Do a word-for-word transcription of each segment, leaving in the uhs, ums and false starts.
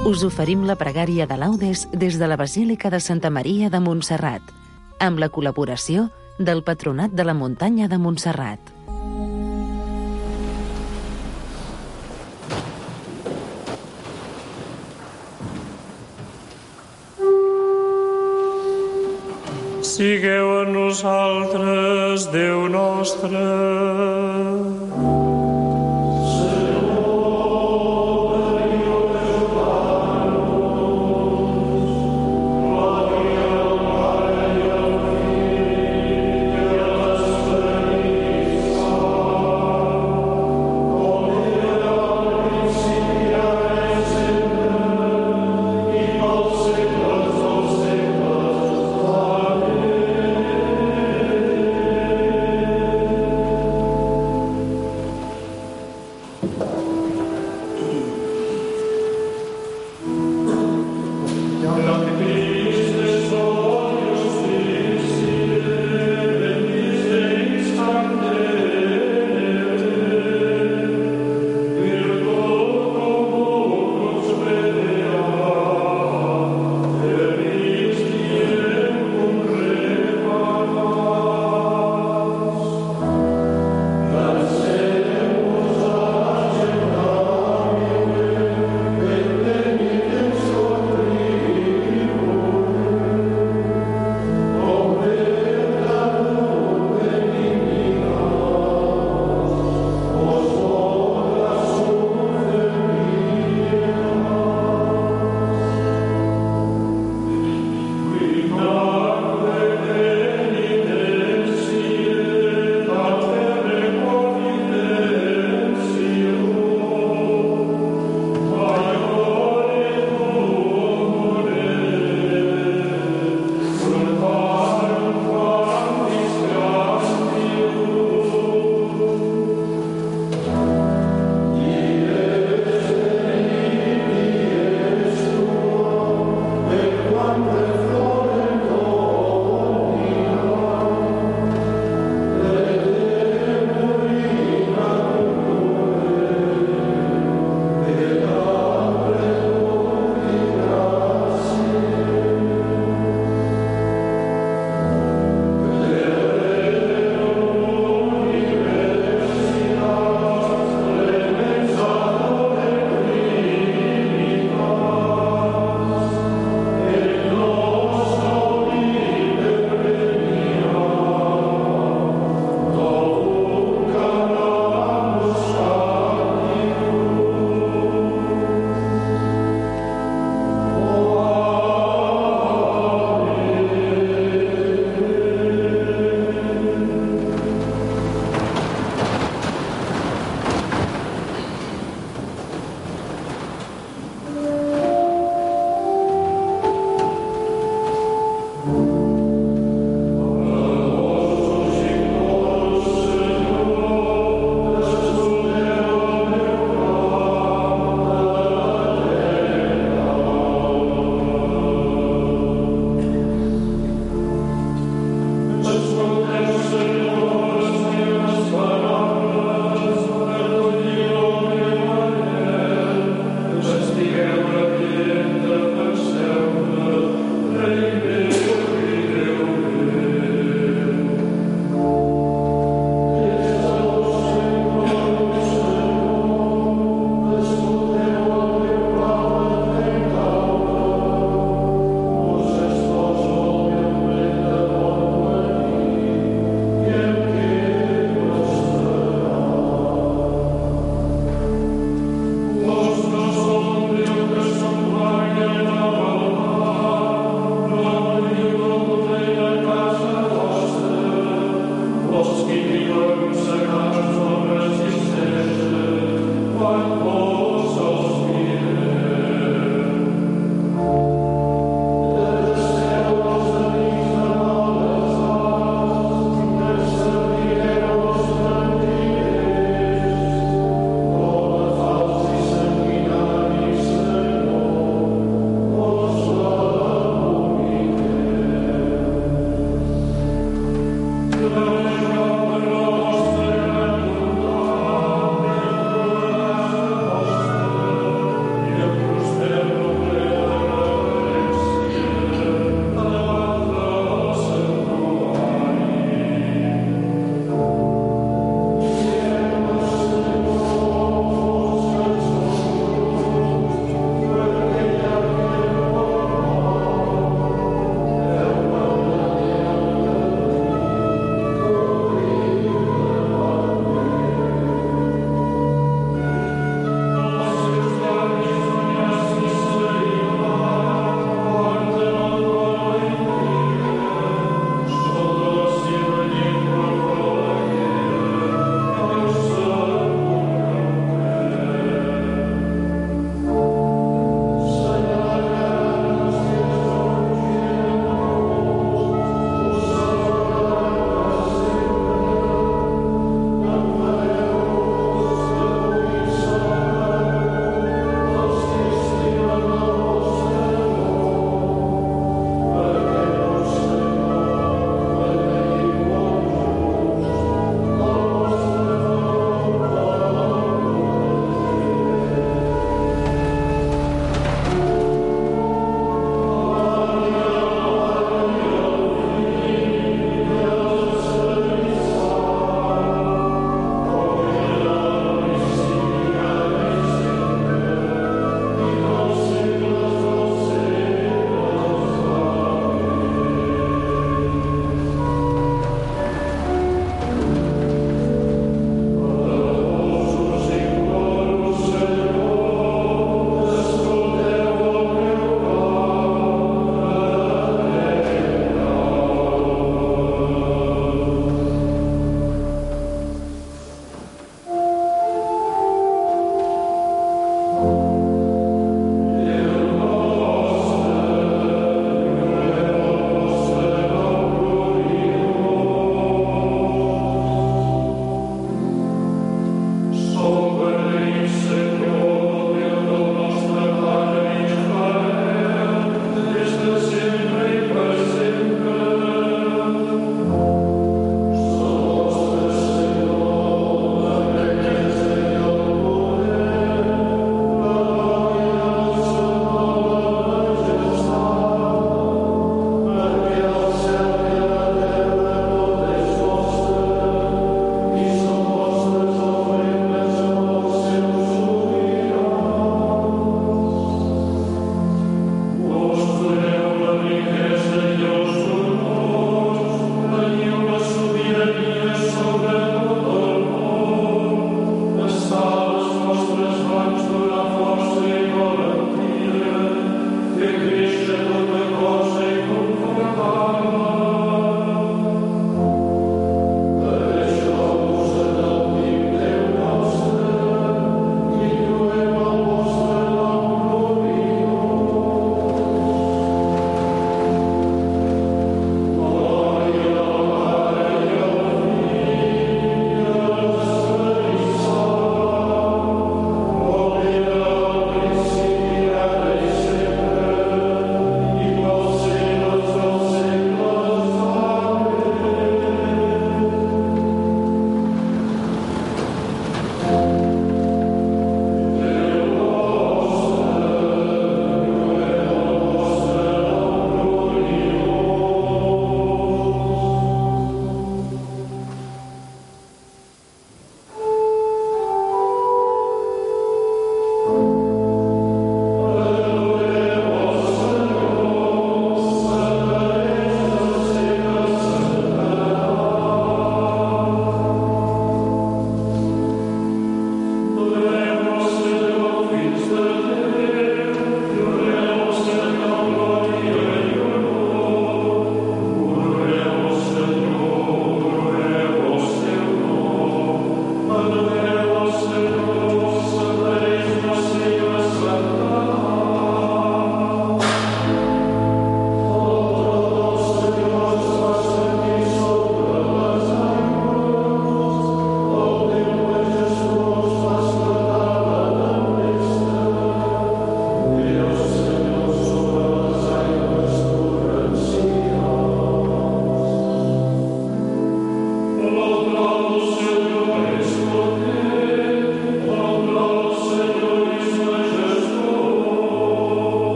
Us oferim la pregària de laudes des de la Basílica de Santa Maria de Montserrat, amb la col·laboració del Patronat de la Muntanya de Montserrat. Sigueu a nosaltres, Déu nostre.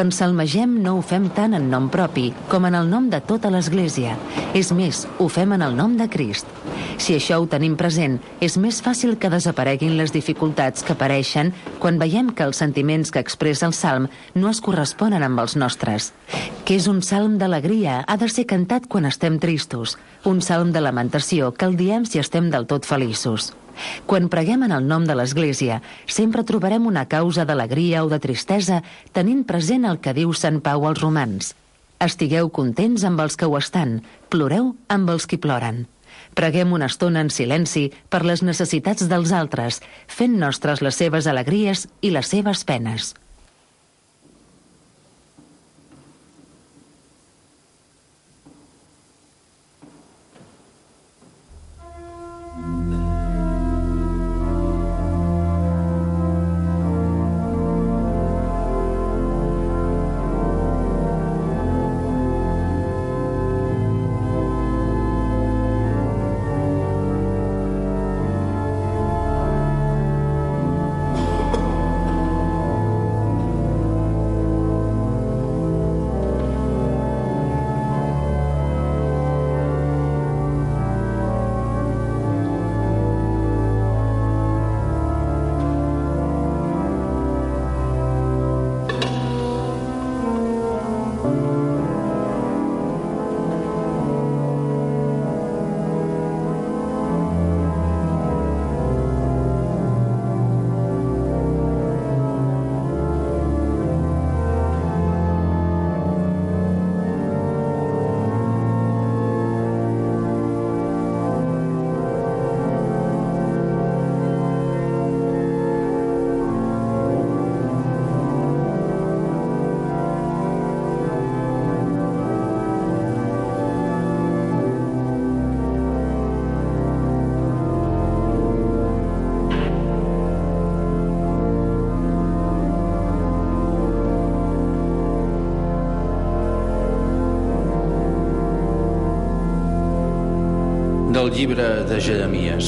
Quan salmegem no ho fem tant en nom propi com en el nom de tota l'Església. És més, ho fem en el nom de Crist. Si això ho tenim present, és més fàcil que desapareguin les dificultats que apareixen quan veiem que els sentiments que expressa el salm no es corresponen amb els nostres. Que és un salm d'alegria, ha de ser cantat quan estem tristos. Un salm de lamentació que el diem si estem del tot feliços. Quan preguem en el nom de l'Església, sempre trobarem una causa d'alegria o de tristesa tenint present el que diu Sant Pau als romans. Estigueu contents amb els que ho estan, ploreu amb els qui ploren. Preguem una estona en silenci per les necessitats dels altres, fent nostres les seves alegries i les seves penes. Del llibre de Jeremies.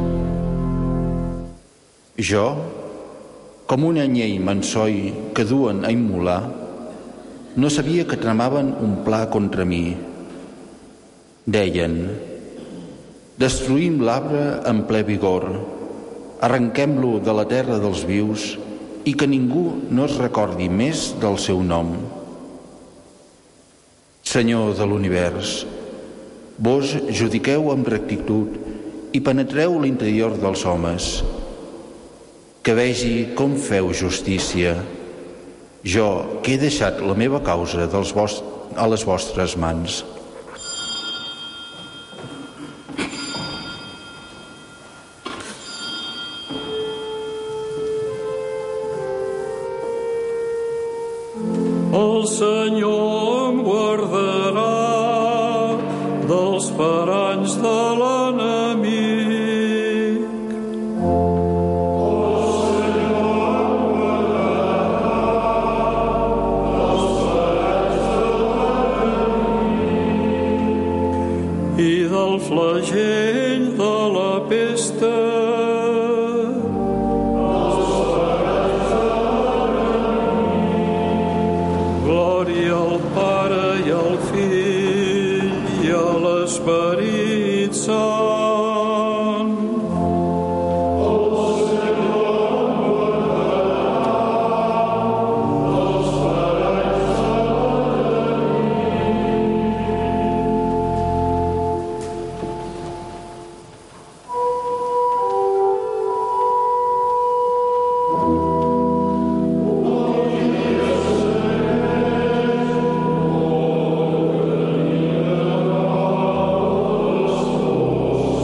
Jo, com un anyell mansoi que duen a immolar, no sabia que tramaven un pla contra mi. Deien: destruïm l'arbre en ple vigor, arrenquem-lo de la terra dels vius i que ningú no es recordi més del seu nom. Senyor de l'univers, vos judiqueu amb rectitud i penetreu l'interior dels homes. Que vegi com feu justícia. Jo, que he deixat la meva causa dels vost- a les vostres mans. El Senyor em guardarà dels paranys de l'enemic. El Senyor em guardarà dels paranys de l'enemic i del flagell de la pesta. Glòria al Pare i al Fill i a l'Esperit Sant. El Senyor em guardarà dels paranys de l'enemic.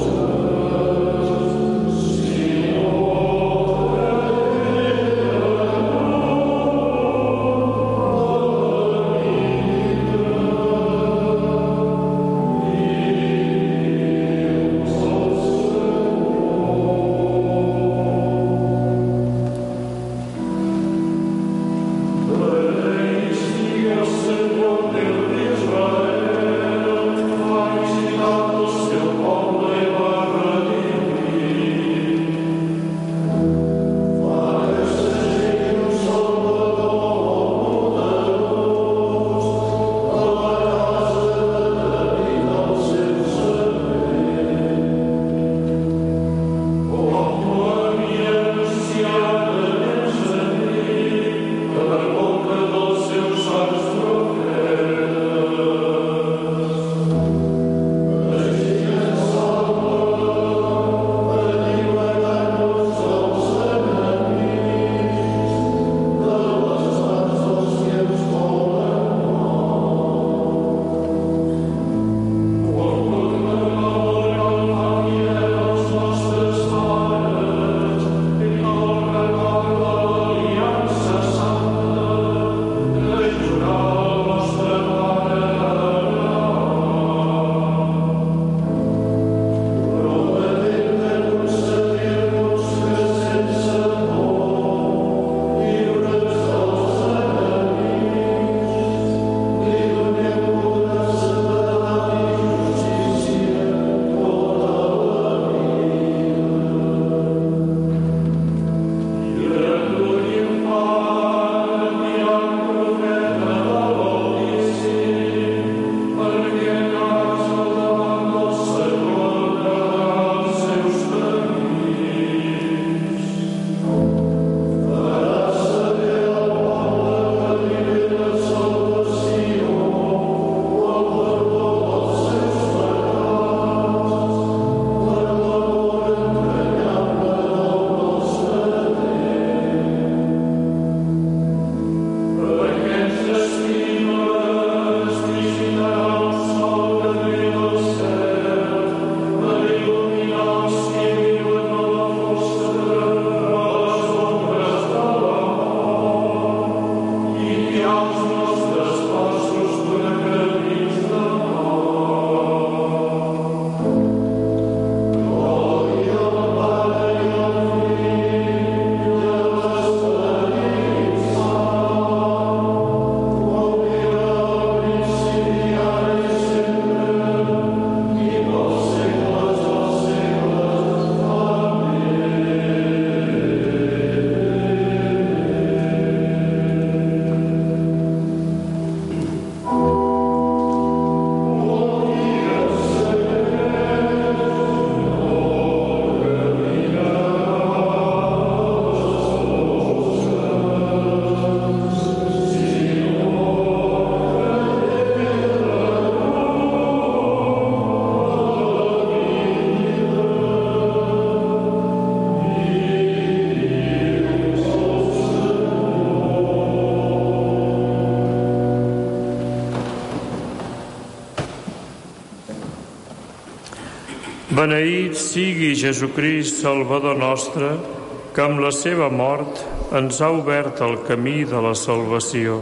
Beneït sigui Jesucrist, Salvador nostre, que amb la seva mort ens ha obert el camí de la salvació.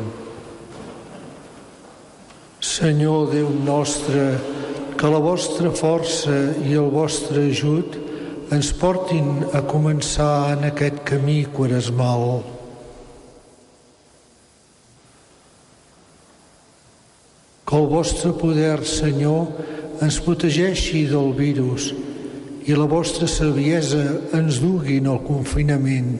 Senyor Déu nostre, que la vostra força i el vostre ajut ens portin a començar en aquest camí quaresmal. Que el vostre poder, Senyor, ens protegeixi del virus i la vostra saviesa ens duguin al confinament.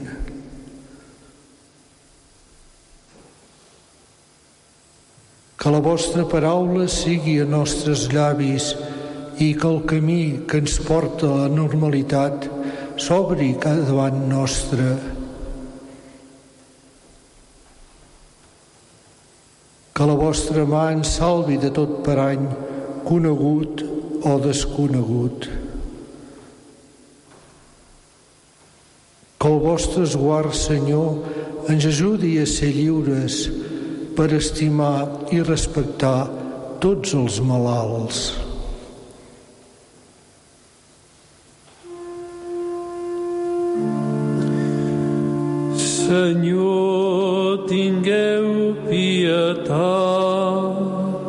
Que la vostra paraula sigui a nostres llavis i que el camí que ens porta a la normalitat s'obri davant nostre. Que la vostra mà ens salvi de tot parany, conegut o desconegut. Que el vostre esguard, Senyor, ens ajudi a ser lliures per estimar i respectar tots els malalts. Senyor, tingueu pietat.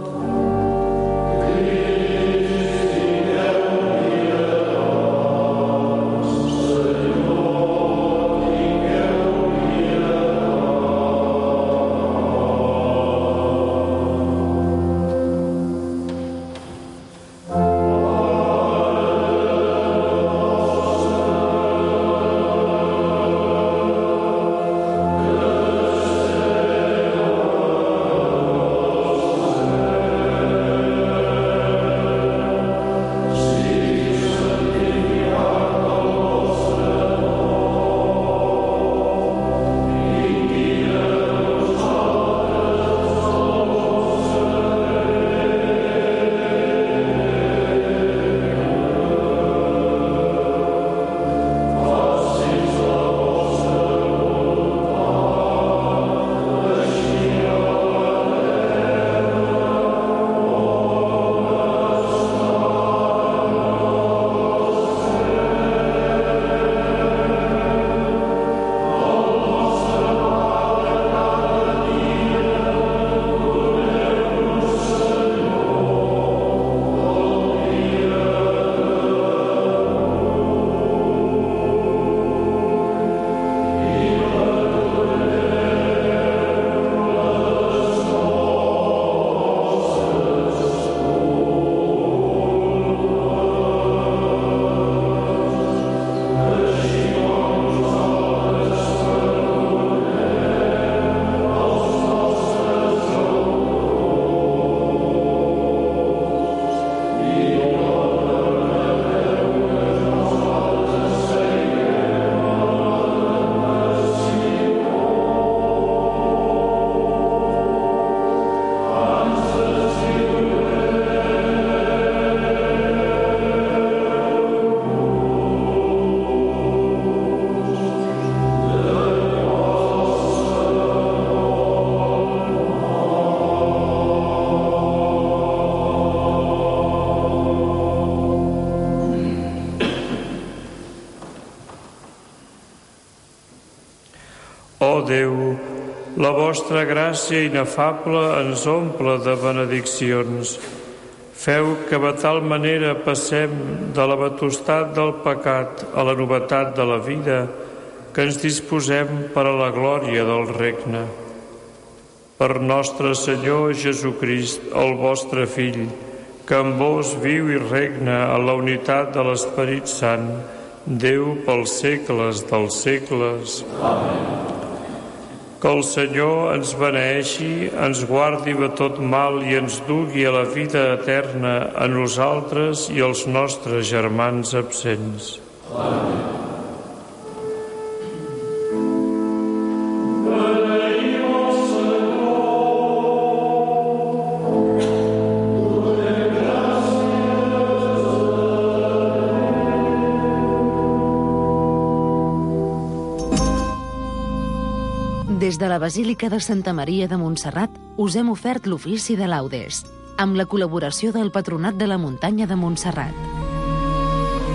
Ó Déu, la vostra gràcia inefable ens omple de benediccions. Feu que de tal manera passem de la vetostat del pecat a la novetat de la vida que ens disposem per a la glòria del regne. Per nostre Senyor Jesucrist, el vostre Fill, que amb vos viu i regna en la unitat de l'Esperit Sant, Déu pels segles dels segles. Amén. Que el Senyor ens beneeixi, ens guardi de tot mal i ens dugui a la vida eterna a nosaltres i als nostres germans absents. Amén. Des de la Basílica de Santa Maria de Montserrat us hem ofert l'ofici de laudes, amb la col·laboració del Patronat de la Muntanya de Montserrat.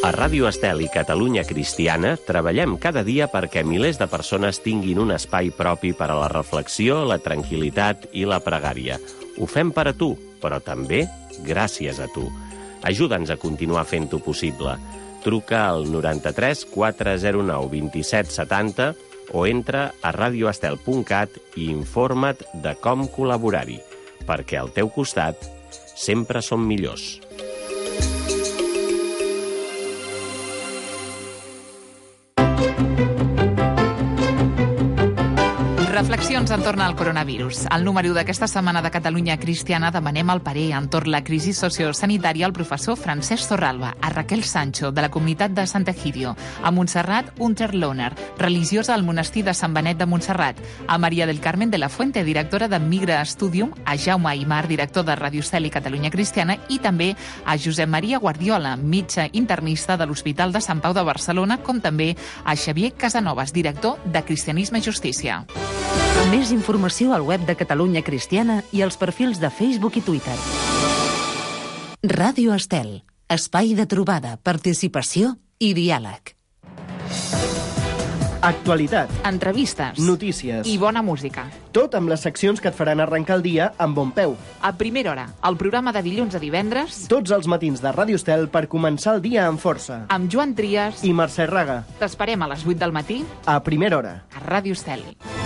A Ràdio Estel i Catalunya Cristiana treballem cada dia perquè milers de persones tinguin un espai propi per a la reflexió, la tranquil·litat i la pregària. Ho fem per a tu, però també gràcies a tu. Ajuda'ns a continuar fent-ho possible. Truca al noranta-tres quatre zero nou vint-i-set setanta o entra a radioestel punt cat i informa't de com col·laborar-hi, perquè al teu costat sempre som millors. Reflexions entorn al coronavirus. Al número d'aquesta setmana de Catalunya Cristiana demanem el parer entorn la crisi sociosanitària al professor Francesc Torralba, a Raquel Sancho, de la comunitat de Sant Egidio, a Montserrat Unterlohner, religiosa al monestir de Sant Benet de Montserrat, a Maria del Carmen de la Fuente, directora de Migra Studium, a Jaume Aymar, director de Ràdio Estel i Catalunya Cristiana, i també a Josep Maria Guardiola, metge internista de l'Hospital de Sant Pau de Barcelona, com també a Xavier Casanovas, director de Cristianisme i Justícia. Més informació al web de Catalunya Cristiana i als perfils de Facebook i Twitter. Ràdio Estel, espai de trobada, participació i diàleg. Actualitat, Entrevistes notícies i bona música. tot amb les seccions que et faran arrencar el dia amb bon peu. A primera hora, el programa de dilluns a divendres Tots els matins de Ràdio Estel per començar el dia amb força. amb Joan Trias. I Mercè Raga, T'esperem a les vuit del matí a primera hora. a Ràdio Estel.